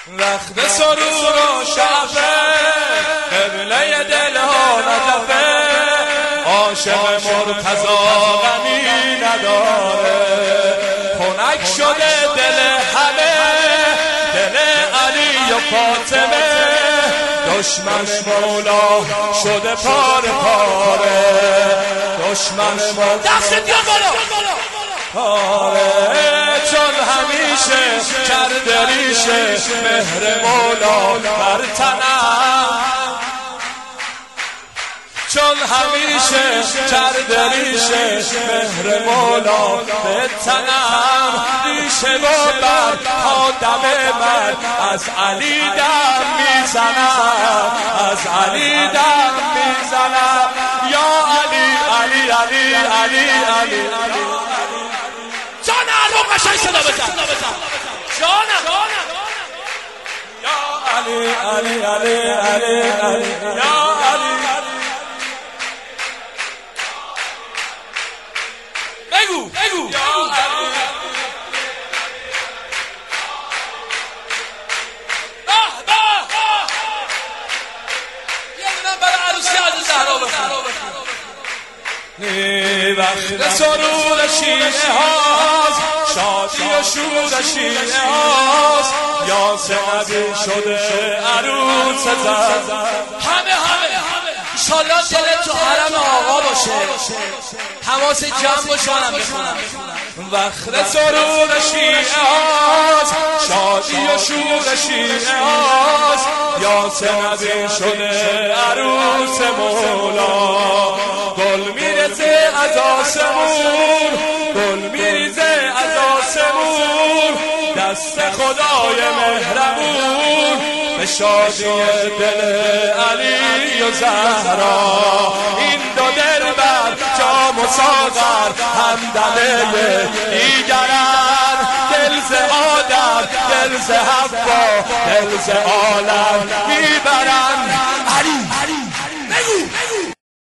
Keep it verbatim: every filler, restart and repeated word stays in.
وقت سرور و شعفه قبله دلها نطفه عاشق مرتضی غمی نداره خنک شده دل همه دل علی و فاطمه دشمن مولا شده پاره پاره دشمن مولا دست دیا بالا پاره چون همیشه کرده ریشه مهر مولا بر تنم چون همیشه کرده ریشه مهر مولا به تنم ریشه و بر آدم من از علی دم میزنم از علی دم میزنم یا علی علی علی علی علی علی جان عروق قشنگ صدا بزن جانم یا علی علی علی علی علی یا علی بگو بگو یا علی به به یه دونه برای عروسی از زهرا بخون وقت سرور شیعه هاست شادی و شور شیعه هاست یاسه نبی شده عروس زن همه همه انشالله دلت تو حرم آقا باشه حواس جمع باشه منم بخونم وقت سرور شیعه هاست شادی و شور شیعه هاست یاسه نبی شده عروس مولا گل میرزه از آسمون گل میریزه از آسمون دست خدای مهربون به شادی دل علی و زهرا این دو دلبر جام و ساغر همدمه دیگرن دل ز آدم دل ز حوا دل ز عالم میبرن